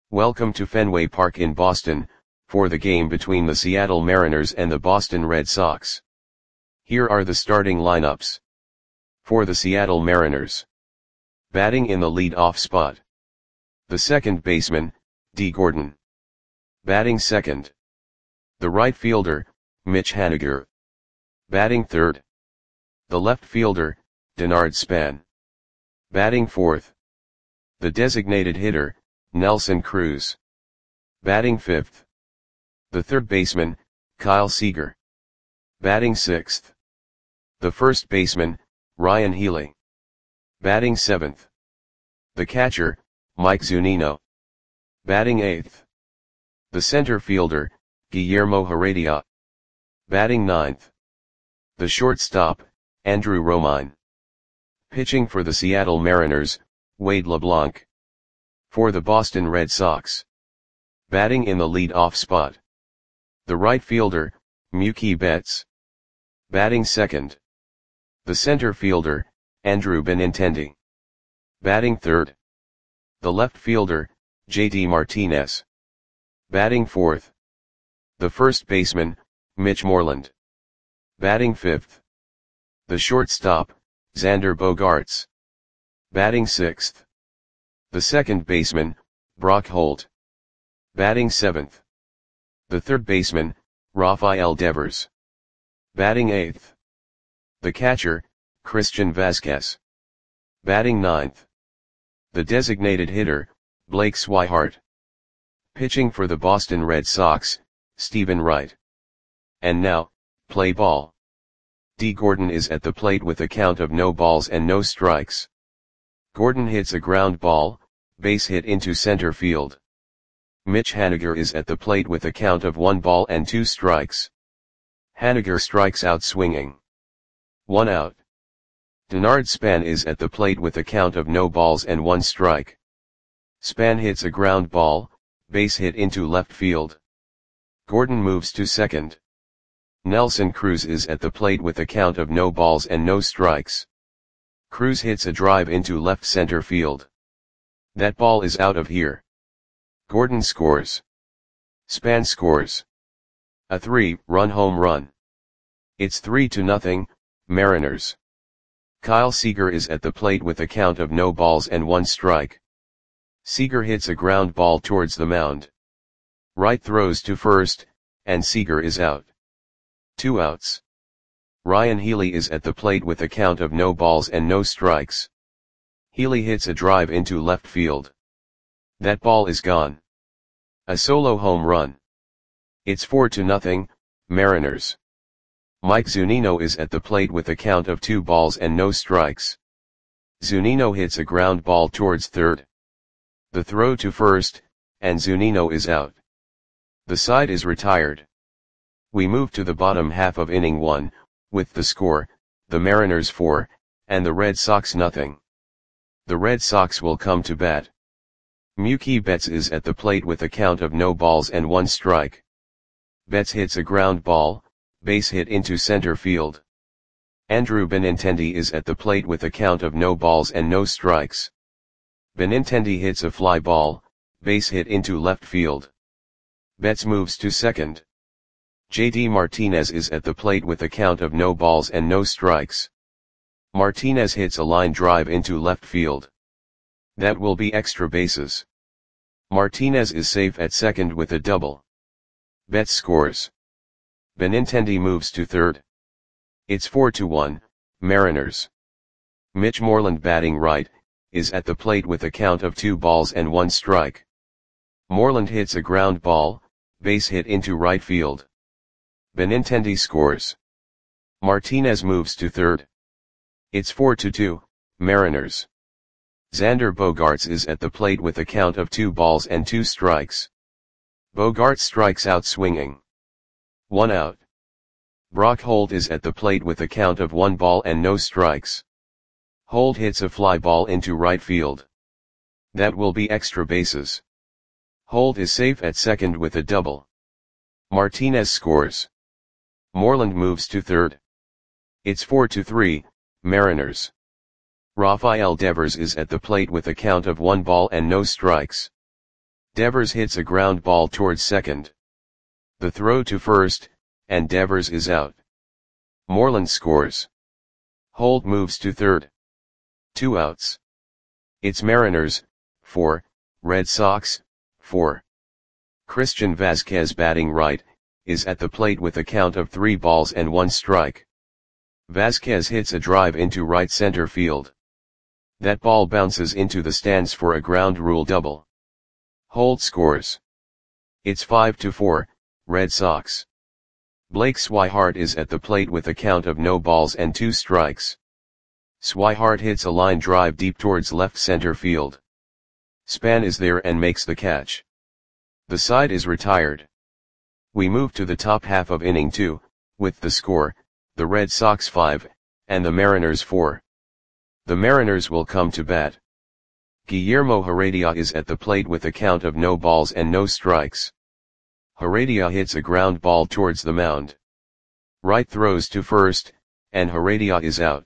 Welcome to Fenway Park in Boston, for the game between the Seattle Mariners and the Boston Red Sox. Here are the starting lineups. For the Seattle Mariners. Batting in the lead-off spot. The second baseman, Dee Gordon. Batting second. The right fielder, Mitch Haniger. Batting third. The left fielder, Denard Span. Batting fourth. The designated hitter, Nelson Cruz. Batting fifth. The third baseman, Kyle Seager. Batting sixth. The first baseman, Ryan Healy. Batting seventh. The catcher, Mike Zunino. Batting eighth. The center fielder, Guillermo Heredia. Batting ninth. The shortstop, Andrew Romine. Pitching for the Seattle Mariners, Wade LeBlanc. For the Boston Red Sox. Batting in the lead-off spot. The right fielder, Mookie Betts. Batting second. The center fielder, Andrew Benintendi. Batting third. The left fielder, JD Martinez. Batting fourth. The first baseman, Mitch Moreland. Batting fifth. The shortstop, Xander Bogaerts. Batting sixth. The second baseman, Brock Holt. Batting seventh. The third baseman, Rafael Devers. Batting eighth. The catcher, Christian Vazquez. Batting ninth. The designated hitter, Blake Swihart. Pitching for the Boston Red Sox, Stephen Wright. And now, play ball. Dee Gordon is at the plate with a count of no balls and no strikes. Gordon hits a ground ball, base hit into center field. Mitch Haniger is at the plate with a count of 1 ball and 2 strikes. Haniger strikes out swinging. 1 out. Denard Span is at the plate with a count of no balls and 1 strike. Span hits a ground ball, base hit into left field. Gordon moves to second. Nelson Cruz is at the plate with a count of no balls and no strikes. Cruz hits a drive into left center field. That ball is out of here. Gordon scores. Span scores. A 3-run home run. It's 3-0, Mariners. Kyle Seager is at the plate with a count of no balls and 1 strike. Seager hits a ground ball towards the mound. Wright throws to first, and Seager is out. 2 outs. Ryan Healy is at the plate with a count of no balls and no strikes. Healy hits a drive into left field. That ball is gone. A solo home run. It's 4-0, Mariners. Mike Zunino is at the plate with a count of 2 balls and no strikes. Zunino hits a ground ball towards third. The throw to first, and Zunino is out. The side is retired. We move to the bottom half of inning 1, with the score, the Mariners 4, and the Red Sox nothing. The Red Sox will come to bat. Mookie Betts is at the plate with a count of no balls and 1 strike. Betts hits a ground ball, base hit into center field. Andrew Benintendi is at the plate with a count of no balls and no strikes. Benintendi hits a fly ball, base hit into left field. Betts moves to second. JD Martinez is at the plate with a count of no balls and no strikes. Martinez hits a line drive into left field. That will be extra bases. Martinez is safe at second with a double. Betts scores. Benintendi moves to third. It's 4-1, Mariners. Mitch Moreland batting right, is at the plate with a count of 2 balls and 1 strike. Moreland hits a ground ball, base hit into right field. Benintendi scores. Martinez moves to third. It's 4-2, Mariners. Xander Bogaerts is at the plate with a count of 2 balls and 2 strikes. Bogaerts strikes out swinging. 1 out. Brock Holt is at the plate with a count of 1 ball and no strikes. Holt hits a fly ball into right field. That will be extra bases. Holt is safe at second with a double. Martinez scores. Moreland moves to third. It's 4-3, Mariners. Rafael Devers is at the plate with a count of 1 ball and no strikes. Devers hits a ground ball towards second. The throw to first, and Devers is out. Moreland scores. Holt moves to third. 2 outs. It's Mariners, 4, Red Sox, 4. Christian Vasquez batting right, is at the plate with a count of 3 balls and 1 strike. Vasquez hits a drive into right center field. That ball bounces into the stands for a ground rule double. Holt scores. It's 5-4, Red Sox. Blake Swihart is at the plate with a count of no balls and 2 strikes. Swihart hits a line drive deep towards left center field. Span is there and makes the catch. The side is retired. We move to the top half of inning 2, with the score, the Red Sox 5, and the Mariners 4. The Mariners will come to bat. Guillermo Heredia is at the plate with a count of no balls and no strikes. Heredia hits a ground ball towards the mound. Wright throws to first, and Heredia is out.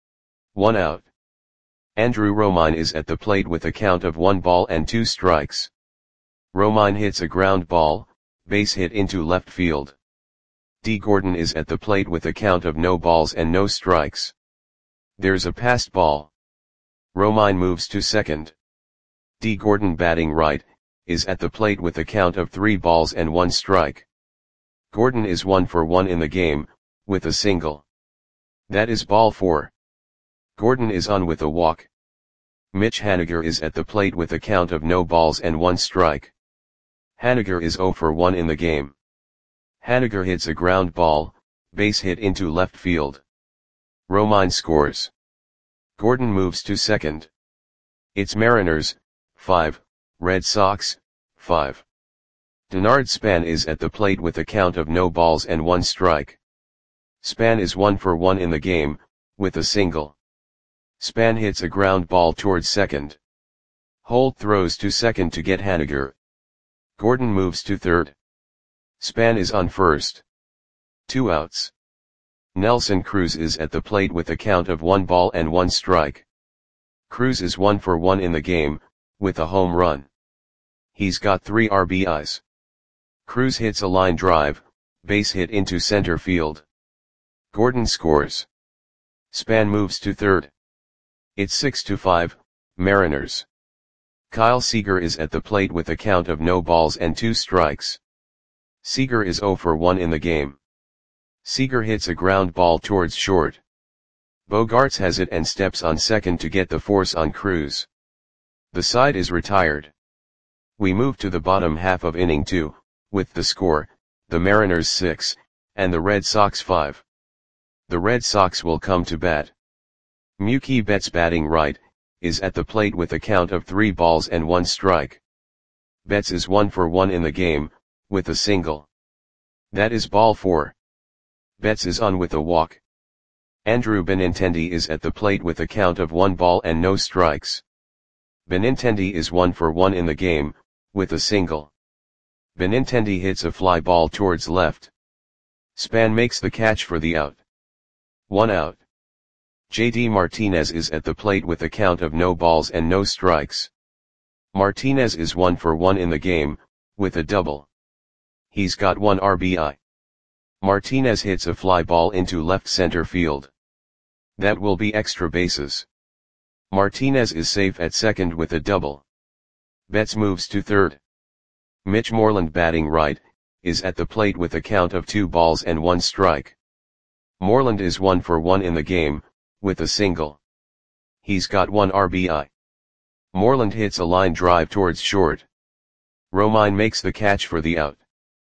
1 out. Andrew Romine is at the plate with a count of 1 ball and 2 strikes. Romine hits a ground ball, base hit into left field. D. Gordon is at the plate with a count of no balls and no strikes. There's a passed ball. Romine moves to second. D. Gordon batting right, is at the plate with a count of 3 balls and 1 strike. Gordon is 1 for 1 in the game, with a single. That is ball 4. Gordon is on with a walk. Mitch Haniger is at the plate with a count of no balls and 1 strike. Haniger is 0 for 1 in the game. Haniger hits a ground ball, base hit into left field. Romine scores. Gordon moves to second. It's Mariners, 5, Red Sox, 5. Denard Span is at the plate with a count of no balls and 1 strike. Span is 1 for 1 in the game, with a single. Span hits a ground ball towards second. Holt throws to second to get Haniger. Gordon moves to third. Span is on first. 2 outs. Nelson Cruz is at the plate with a count of 1 ball and 1 strike. Cruz is 1 for 1 in the game, with a home run. He's got 3 RBIs. Cruz hits a line drive, base hit into center field. Gordon scores. Span moves to third. It's 6-5, Mariners. Kyle Seager is at the plate with a count of no balls and 2 strikes. Seager is 0 for 1 in the game. Seager hits a ground ball towards short. Bogaerts has it and steps on second to get the force on Cruz. The side is retired. We move to the bottom half of inning 2, with the score, the Mariners 6, and the Red Sox 5. The Red Sox will come to bat. Mookie Betts batting right, is at the plate with a count of 3 balls and 1 strike. Betts is 1 for 1 in the game, with a single. That is ball 4. Betts is on with a walk. Andrew Benintendi is at the plate with a count of 1 ball and no strikes. Benintendi is 1 for 1 in the game, with a single. Benintendi hits a fly ball towards left. Span makes the catch for the out. 1 out. JD Martinez is at the plate with a count of no balls and no strikes. Martinez is 1 for 1 in the game, with a double. He's got 1 RBI. Martinez hits a fly ball into left center field. That will be extra bases. Martinez is safe at second with a double. Betts moves to third. Mitch Moreland batting right, is at the plate with a count of 2 balls and 1 strike. Moreland is 1 for 1 in the game, with a single. He's got 1 RBI. Moreland hits a line drive towards short. Romine makes the catch for the out.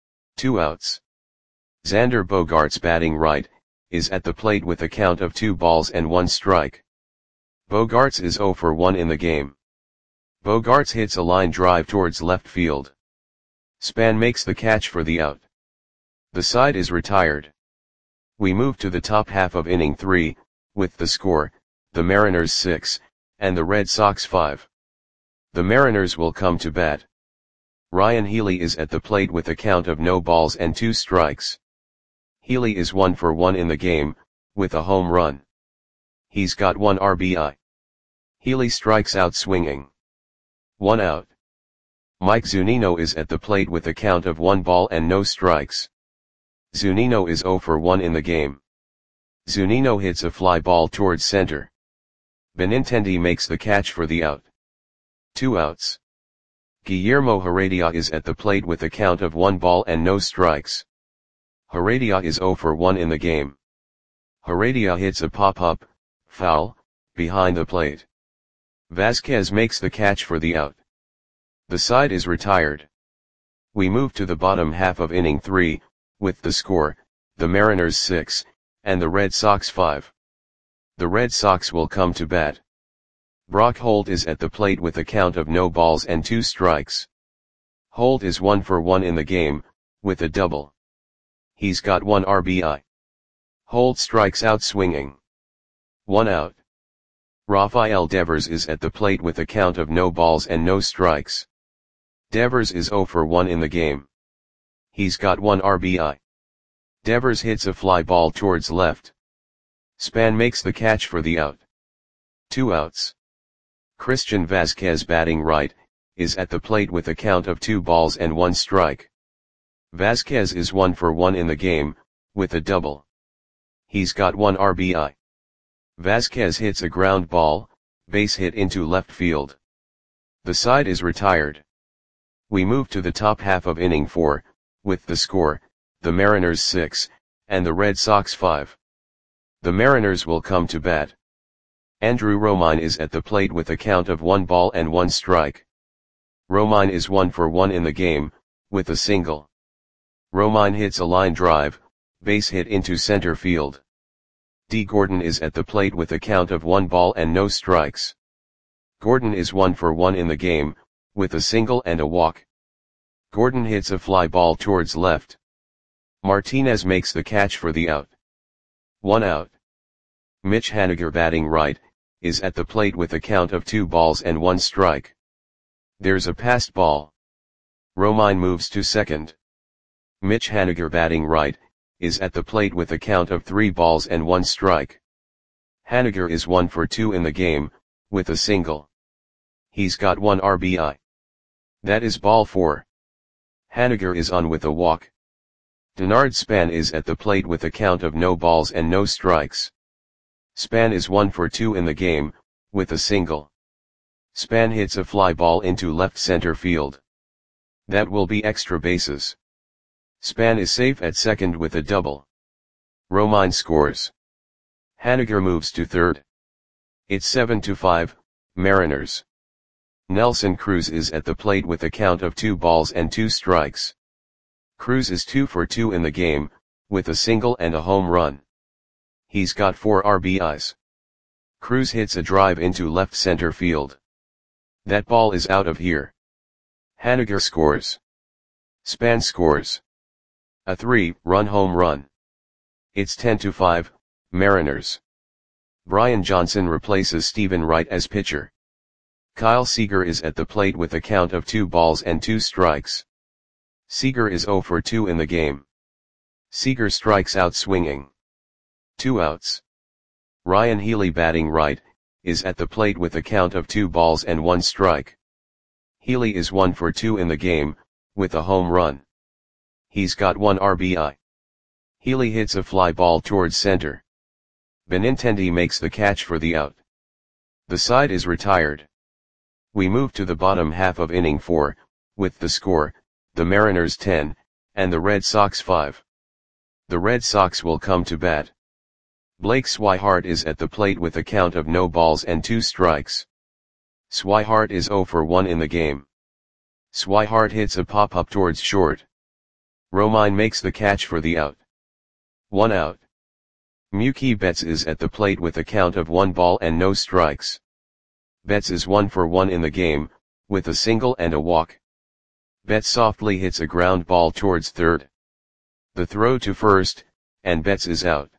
2 outs. Xander Bogaerts batting right, is at the plate with a count of 2 balls and 1 strike. Bogaerts is 0 for 1 in the game. Bogaerts hits a line drive towards left field. Span makes the catch for the out. The side is retired. We move to the top half of inning 3, with the score, the Mariners 6, and the Red Sox 5. The Mariners will come to bat. Ryan Healy is at the plate with a count of no balls and 2 strikes. Healy is 1 for 1 in the game, with a home run. He's got 1 RBI. Healy strikes out swinging. 1 out. Mike Zunino is at the plate with a count of 1 ball and no strikes. Zunino is 0 for 1 in the game. Zunino hits a fly ball towards center. Benintendi makes the catch for the out. 2 outs. Guillermo Heredia is at the plate with a count of 1 ball and no strikes. Heredia is 0 for 1 in the game. Heredia hits a pop-up, foul, behind the plate. Vasquez makes the catch for the out. The side is retired. We move to the bottom half of inning 3, with the score, the Mariners 6, and the Red Sox 5. The Red Sox will come to bat. Brock Holt is at the plate with a count of no balls and 2 strikes. Holt is 1 for 1 in the game, with a double. He's got 1 RBI. Holt strikes out swinging. 1 out. Rafael Devers is at the plate with a count of no balls and no strikes. Devers is 0 for 1 in the game. He's got 1 RBI. Devers hits a fly ball towards left. Span makes the catch for the out. 2 outs. Christian Vasquez, batting right, is at the plate with a count of 2 balls and 1 strike. Vasquez is 1 for 1 in the game, with a double. He's got 1 RBI. Vasquez hits a ground ball, base hit into left field. The side is retired. We move to the top half of inning 4, with the score, the Mariners 6, and the Red Sox 5. The Mariners will come to bat. Andrew Romine is at the plate with a count of 1 ball and 1 strike. Romine is 1 for 1 in the game, with a single. Romine hits a line drive, base hit into center field. D. Gordon is at the plate with a count of 1 ball and no strikes. Gordon is 1 for 1 in the game, with a single and a walk. Gordon hits a fly ball towards left. Martinez makes the catch for the out. 1 out. Mitch Haniger, batting right, is at the plate with a count of 2 balls and 1 strike. There's a passed ball. Romine moves to second. Mitch Haniger, batting right, is at the plate with a count of 3 balls and 1 strike. Haniger is 1 for 2 in the game, with a single. He's got 1 RBI. That is ball 4. Haniger is on with a walk. Denard Span is at the plate with a count of no balls and no strikes. Span is 1 for 2 in the game, with a single. Span hits a fly ball into left center field. That will be extra bases. Span is safe at second with a double. Romine scores. Haniger moves to third. It's 7-5, Mariners. Nelson Cruz is at the plate with a count of 2 balls and 2 strikes. Cruz is 2 for 2 in the game, with a single and a home run. He's got 4 RBIs. Cruz hits a drive into left center field. That ball is out of here. Haniger scores. Span scores. A 3-run home run. It's 10-5, Mariners. Brian Johnson replaces Stephen Wright as pitcher. Kyle Seager is at the plate with a count of 2 balls and 2 strikes. Seager is 0 for 2 in the game. Seager strikes out swinging. 2 outs. Ryan Healy, batting right, is at the plate with a count of 2 balls and 1 strike. Healy is 1 for 2 in the game, with a home run. He's got 1 RBI. Healy hits a fly ball towards center. Benintendi makes the catch for the out. The side is retired. We move to the bottom half of inning 4, with the score, the Mariners 10, and the Red Sox 5. The Red Sox will come to bat. Blake Swihart is at the plate with a count of no balls and 2 strikes. Swihart is 0 for 1 in the game. Swihart hits a pop-up towards short. Romine makes the catch for the out. 1 out. Mookie Betts is at the plate with a count of 1 ball and no strikes. Betts is 1 for 1 in the game, with a single and a walk. Betts softly hits a ground ball towards third. The throw to first, and Betts is out.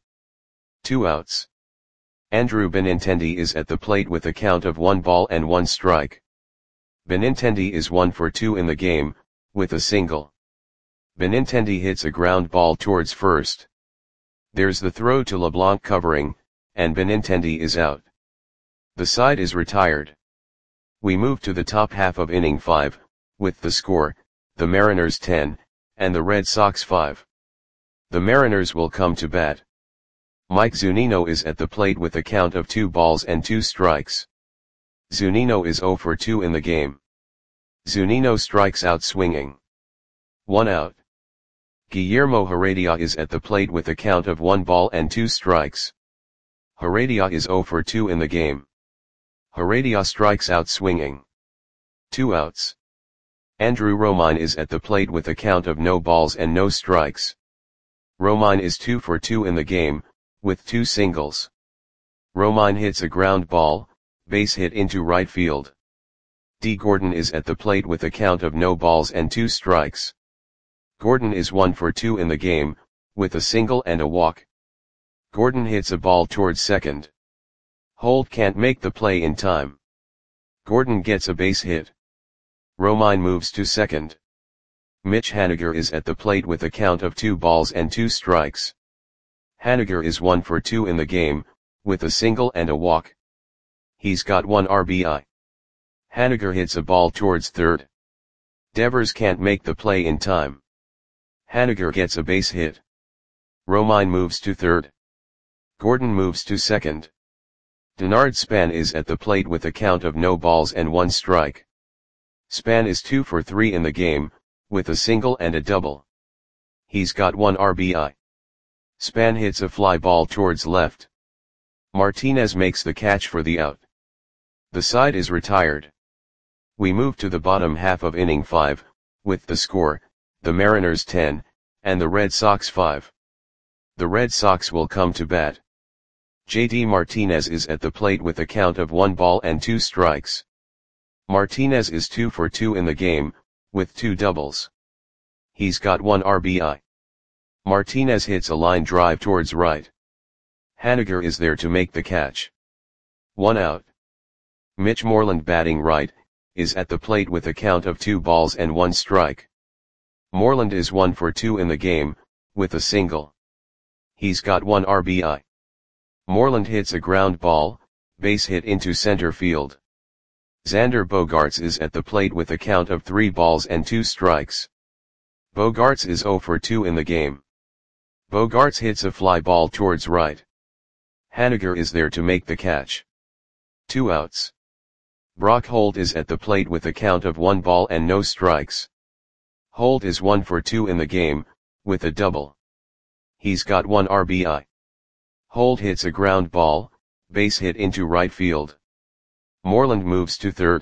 2 outs. Andrew Benintendi is at the plate with a count of 1 ball and 1 strike. Benintendi is 1 for 2 in the game, with a single. Benintendi hits a ground ball towards first. There's the throw to LeBlanc covering, and Benintendi is out. The side is retired. We move to the top half of inning 5, with the score, the Mariners 10, and the Red Sox 5. The Mariners will come to bat. Mike Zunino is at the plate with a count of 2 balls and 2 strikes. Zunino is 0 for 2 in the game. Zunino strikes out swinging. 1 out. Guillermo Heredia is at the plate with a count of 1 ball and 2 strikes. Heredia is 0 for 2 in the game. Heredia strikes out swinging. 2 outs. Andrew Romine is at the plate with a count of no balls and no strikes. Romine is 2 for 2 in the game, with 2 singles. Romine hits a ground ball, base hit into right field. D. Gordon is at the plate with a count of no balls and 2 strikes. Gordon is 1 for 2 in the game, with a single and a walk. Gordon hits a ball towards second. Holt can't make the play in time. Gordon gets a base hit. Romine moves to second. Mitch Haniger is at the plate with a count of 2 balls and 2 strikes. Haniger is 1 for 2 in the game, with a single and a walk. He's got 1 RBI. Haniger hits a ball towards third. Devers can't make the play in time. Haniger gets a base hit. Romine moves to third. Gordon moves to second. Denard Span is at the plate with a count of no balls and 1 strike. Span is 2 for 3 in the game, with a single and a double. He's got 1 RBI. Span hits a fly ball towards left. Martinez makes the catch for the out. The side is retired. We move to the bottom half of inning 5, with the score, the Mariners 10, and the Red Sox 5. The Red Sox will come to bat. JD Martinez is at the plate with a count of 1 ball and 2 strikes. Martinez is 2 for 2 in the game, with 2 doubles. He's got 1 RBI. Martinez hits a line drive towards right. Haniger is there to make the catch. 1 out. Mitch Moreland, batting right, is at the plate with a count of 2 balls and 1 strike. Moreland is 1 for 2 in the game, with a single. He's got 1 RBI. Moreland hits a ground ball, base hit into center field. Xander Bogaerts is at the plate with a count of 3 balls and 2 strikes. Bogaerts is 0 for 2 in the game. Bogaerts hits a fly ball towards right. Haniger is there to make the catch. 2 outs. Brock Holt is at the plate with a count of 1 ball and no strikes. Holt is 1 for 2 in the game, with a double. He's got 1 RBI. Holt hits a ground ball, base hit into right field. Moreland moves to third.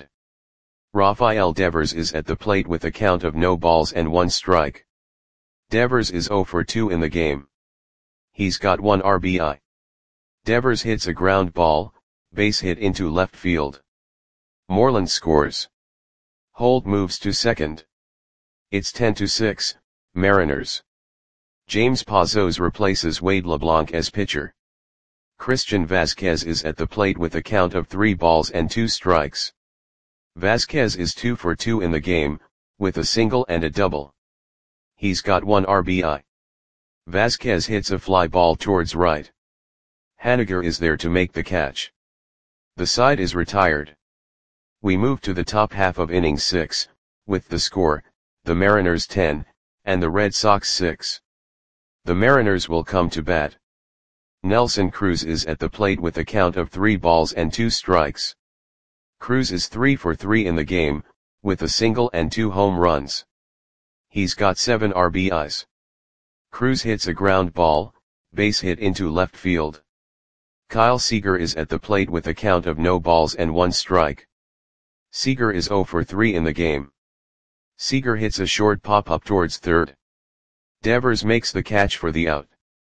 Rafael Devers is at the plate with a count of no balls and 1 strike. Devers is 0 for 2 in the game. He's got 1 RBI. Devers hits a ground ball, base hit into left field. Moreland scores. Holt moves to second. It's 10-6, Mariners. James Pazos replaces Wade LeBlanc as pitcher. Christian Vazquez is at the plate with a count of 3 balls and 2 strikes. Vazquez is 2 for 2 in the game, with a single and a double. He's got 1 RBI. Vazquez hits a fly ball towards right. Haniger is there to make the catch. The side is retired. We move to the top half of inning 6, with the score, the Mariners 10, and the Red Sox 6. The Mariners will come to bat. Nelson Cruz is at the plate with a count of 3 balls and 2 strikes. Cruz is 3 for 3 in the game, with a single and 2 home runs. He's got 7 RBIs. Cruz hits a ground ball, base hit into left field. Kyle Seager is at the plate with a count of no balls and 1 strike. Seager is 0 for 3 in the game. Seager hits a short pop-up towards third. Devers makes the catch for the out.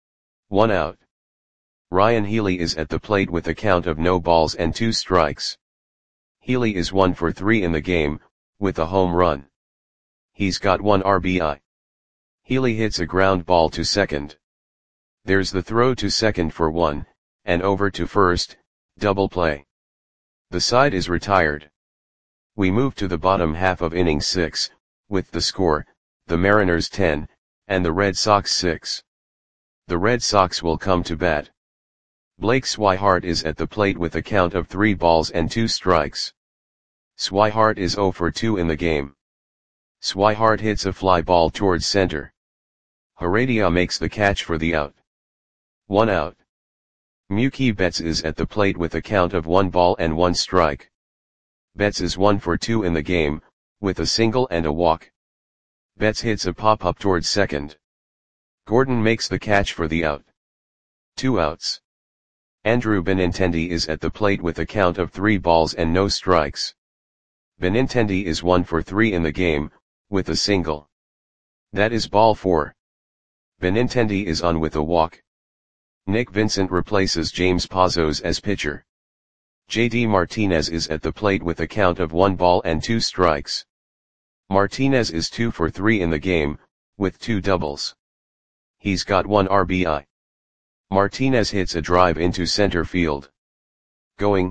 1 out. Ryan Healy is at the plate with a count of no balls and 2 strikes. Healy is 1 for 3 in the game, with a home run. He's got 1 RBI. Healy hits a ground ball to second. There's the throw to second for 1, and over to first, double play. The side is retired. We move to the bottom half of inning 6, with the score, the Mariners 10, and the Red Sox 6. The Red Sox will come to bat. Blake Swihart is at the plate with a count of 3 balls and 2 strikes. Swihart is 0 for 2 in the game. Swihart hits a fly ball towards center. Heredia makes the catch for the out. 1 out. Mookie Betts is at the plate with a count of 1 ball and 1 strike. Betts is 1 for 2 in the game, with a single and a walk. Betts hits a pop-up towards second. Gordon makes the catch for the out. 2 outs. Andrew Benintendi is at the plate with a count of 3 balls and no strikes. Benintendi is 1 for 3 in the game, with a single. That is ball 4. Benintendi is on with a walk. Nick Vincent replaces James Pazos as pitcher. JD Martinez is at the plate with a count of 1 ball and 2 strikes. Martinez is 2 for 3 in the game, with 2 doubles. He's got 1 RBI. Martinez hits a drive into center field. Going,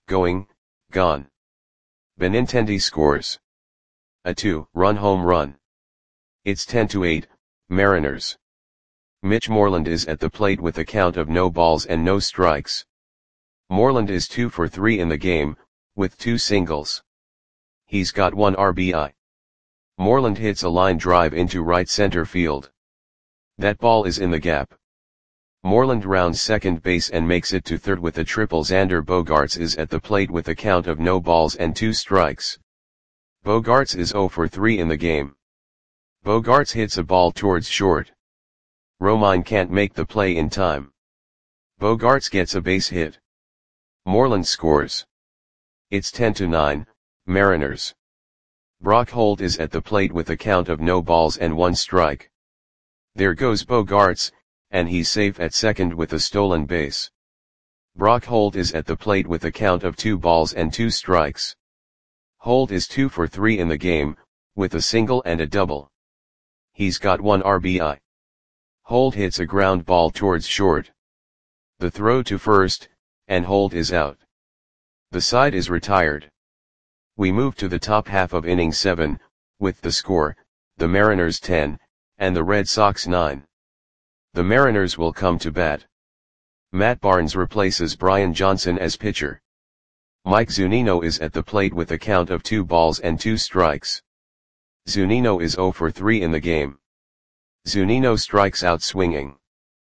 gone. Benintendi scores a 2-run home run. It's 10-8, Mariners. Mitch Moreland is at the plate with a count of no balls and no strikes. Moreland is 2 for 3 in the game, with 2 singles. He's got 1 RBI. Moreland hits a line drive into right center field. That ball is in the gap. Moreland rounds second base and makes it to third with a triple. Xander Bogaerts is at the plate with a count of no balls and 2 strikes. Bogaerts is 0 for 3 in the game. Bogaerts hits a ball towards short. Romine can't make the play in time. Bogaerts gets a base hit. Moreland scores. It's 10-9, Mariners. Brock Holt is at the plate with a count of no balls and 1 strike. There goes Bogaerts, and he's safe at second with a stolen base. Brock Holt is at the plate with a count of 2 balls and 2 strikes. Holt is 2 for 3 in the game, with a single and a double. He's got 1 RBI. Holt hits a ground ball towards short. The throw to first, and Holt is out. The side is retired. We move to the top half of inning 7, with the score, the Mariners 10, and the Red Sox 9. The Mariners will come to bat. Matt Barnes replaces Brian Johnson as pitcher. Mike Zunino is at the plate with a count of 2 balls and 2 strikes. Zunino is 0 for 3 in the game. Zunino strikes out swinging.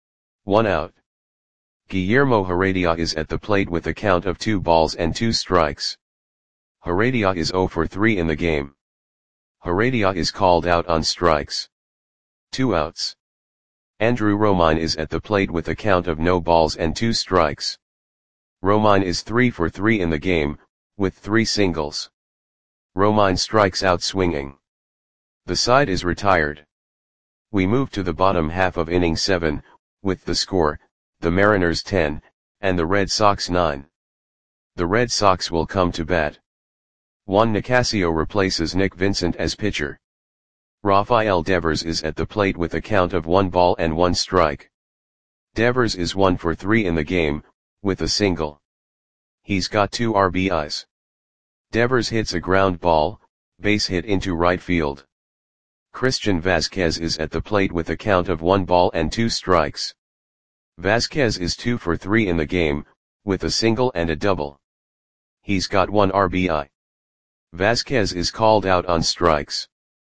1 out. Guillermo Heredia is at the plate with a count of 2 balls and 2 strikes. Heredia is 0 for 3 in the game. Heredia is called out on strikes. 2 outs. Andrew Romine is at the plate with a count of no balls and 2 strikes. Romine is 3 for 3 in the game, with 3 singles. Romine strikes out swinging. The side is retired. We move to the bottom half of inning 7, with the score, the Mariners 10, and the Red Sox 9. The Red Sox will come to bat. Juan Nicasio replaces Nick Vincent as pitcher. Rafael Devers is at the plate with a count of 1 ball and 1 strike. Devers is 1 for 3 in the game, with a single. He's got 2 RBIs. Devers hits a ground ball, base hit into right field. Christian Vasquez is at the plate with a count of 1 ball and 2 strikes. Vasquez is 2 for 3 in the game, with a single and a double. He's got 1 RBI. Vasquez is called out on strikes.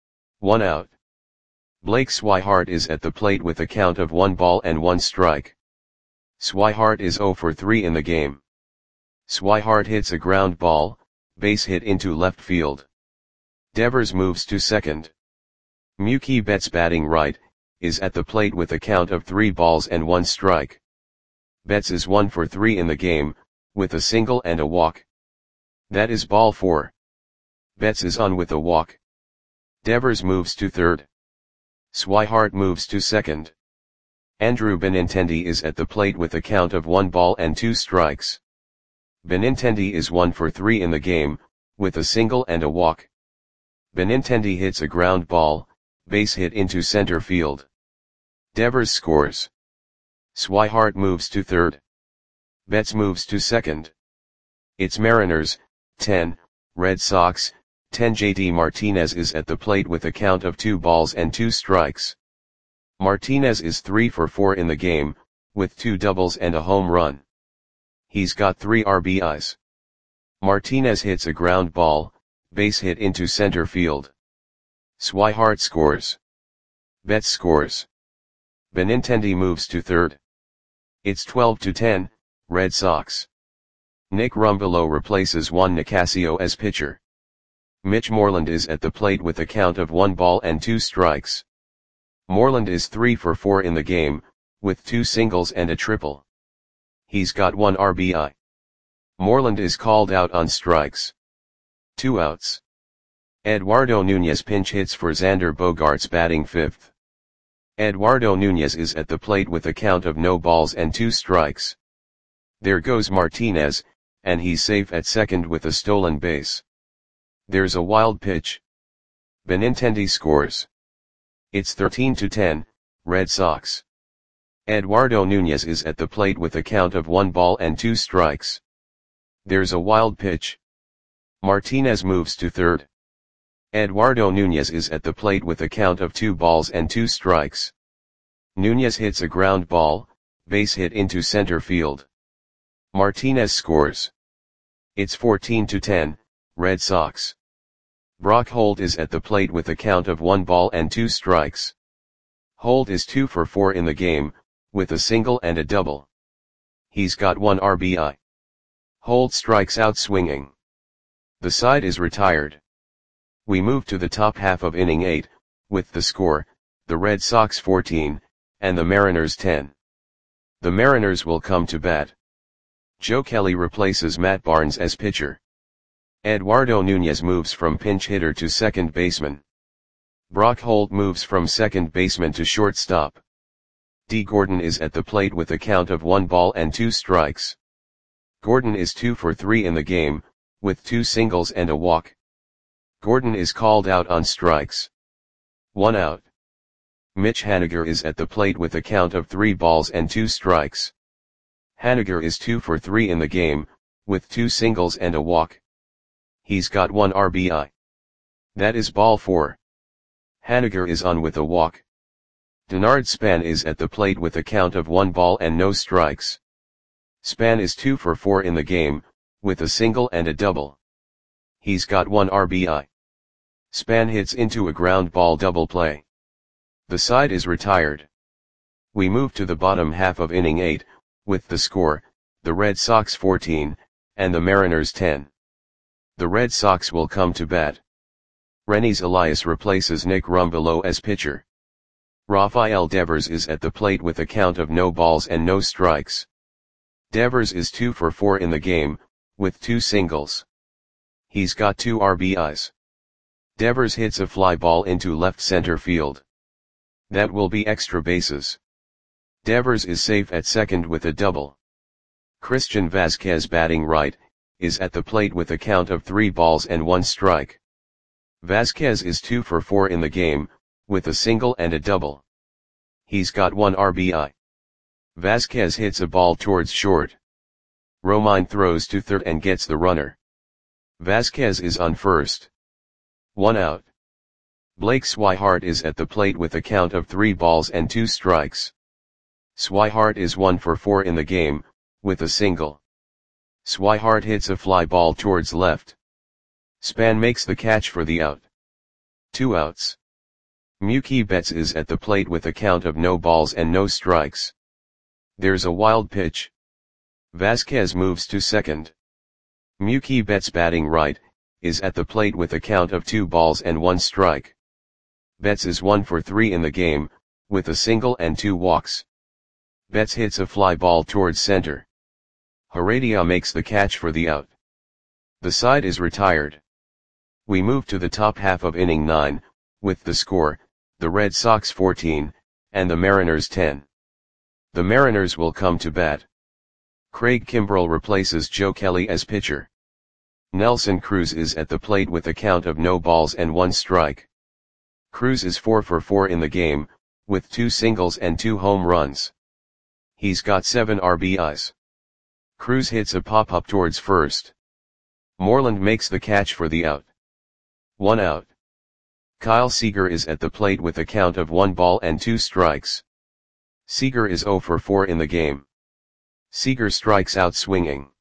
1 out. Blake Swihart is at the plate with a count of 1 ball and 1 strike. Swihart is 0 for 3 in the game. Swihart hits a ground ball, base hit into left field. Devers moves to second. Mookie Betts, batting right, is at the plate with a count of 3 balls and 1 strike. Betts is 1 for 3 in the game, with a single and a walk. That is ball 4. Betts is on with a walk. Devers moves to third. Swihart moves to second. Andrew Benintendi is at the plate with a count of 1 ball and 2 strikes. Benintendi is 1 for 3 in the game, with a single and a walk. Benintendi hits a ground ball, base hit into center field. Devers scores. Swihart moves to third. Betts moves to second. It's Mariners, 10, Red Sox, 10. JD Martinez is at the plate with a count of 2 balls and 2 strikes. Martinez is 3 for 4 in the game, with 2 doubles and a home run. He's got 3 RBIs. Martinez hits a ground ball, base hit into center field. Swihart scores. Betts scores. Benintendi moves to third. It's 12-10, Red Sox. Nick Rumbelow replaces Juan Nicasio as pitcher. Mitch Moreland is at the plate with a count of 1 ball and 2 strikes. Moreland is 3 for 4 in the game, with 2 singles and a triple. He's got 1 RBI. Moreland is called out on strikes. 2 outs. Eduardo Nunez pinch hits for Xander Bogaerts batting 5th. Eduardo Nunez is at the plate with a count of no balls and 2 strikes. There goes Martinez, and he's safe at second with a stolen base. There's a wild pitch. Benintendi scores. It's 13-10, Red Sox. Eduardo Nunez is at the plate with a count of 1 ball and 2 strikes. There's a wild pitch. Martinez moves to third. Eduardo Nunez is at the plate with a count of 2 balls and 2 strikes. Nunez hits a ground ball, base hit into center field. Martinez scores. It's 14-10, Red Sox. Brock Holt is at the plate with a count of 1 ball and 2 strikes. Holt is 2 for 4 in the game, with a single and a double. He's got 1 RBI. Holt strikes out swinging. The side is retired. We move to the top half of inning 8, with the score, the Red Sox 14, and the Mariners 10. The Mariners will come to bat. Joe Kelly replaces Matt Barnes as pitcher. Eduardo Nunez moves from pinch hitter to second baseman. Brock Holt moves from second baseman to shortstop. D. Gordon is at the plate with a count of 1 ball and 2 strikes. Gordon is 2 for 3 in the game, with 2 singles and a walk. Gordon is called out on strikes. 1 out. Mitch Haniger is at the plate with a count of 3 balls and 2 strikes. Haniger is 2 for 3 in the game, with 2 singles and a walk. He's got 1 RBI. That is ball 4. Haniger is on with a walk. Denard Span is at the plate with a count of 1 ball and no strikes. Span is 2 for 4 in the game, with a single and a double. He's got 1 RBI. Span hits into a ground ball double play. The side is retired. We move to the bottom half of inning 8, with the score, the Red Sox 14, and the Mariners 10. The Red Sox will come to bat. Renis Elias replaces Nick Rumbelow as pitcher. Rafael Devers is at the plate with a count of no balls and no strikes. Devers is 2 for 4 in the game, with 2 singles. He's got 2 RBIs. Devers hits a fly ball into left center field. That will be extra bases. Devers is safe at second with a double. Christian Vazquez batting right, is at the plate with a count of 3 balls and 1 strike. Vazquez is 2 for 4 in the game, with a single and a double. He's got 1 RBI. Vazquez hits a ball towards short. Romine throws to third and gets the runner. Vazquez is on first. 1 out. Blake Swihart is at the plate with a count of 3 balls and 2 strikes. Swihart is 1 for 4 in the game, with a single. Swihart hits a fly ball towards left. Span makes the catch for the out. 2 outs. Mookie Betts is at the plate with a count of no balls and no strikes. There's a wild pitch. Vazquez moves to second. Mookie Betts batting right, is at the plate with a count of 2 balls and 1 strike. Betts is 1 for 3 in the game, with a single and 2 walks. Betts hits a fly ball towards center. Heredia makes the catch for the out. The side is retired. We move to the top half of inning 9, with the score, the Red Sox 14, and the Mariners 10. The Mariners will come to bat. Craig Kimbrell replaces Joe Kelly as pitcher. Nelson Cruz is at the plate with a count of no balls and 1 strike. Cruz is 4 for 4 in the game, with 2 singles and 2 home runs. He's got 7 RBIs. Cruz hits a pop-up towards first. Moreland makes the catch for the out. 1 out. Kyle Seager is at the plate with a count of 1 ball and 2 strikes. Seager is 0 for 4 in the game. Seager strikes out swinging.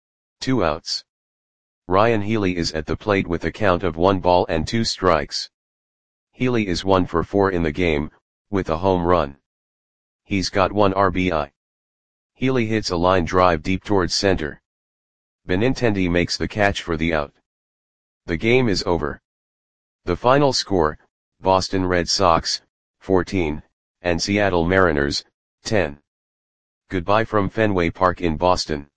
2 outs. Ryan Healy is at the plate with a count of 1 ball and 2 strikes. Healy is 1 for 4 in the game, with a home run. He's got 1 RBI. Healy hits a line drive deep towards center. Benintendi makes the catch for the out. The game is over. The final score, Boston Red Sox, 14, and Seattle Mariners, 10. Goodbye from Fenway Park in Boston.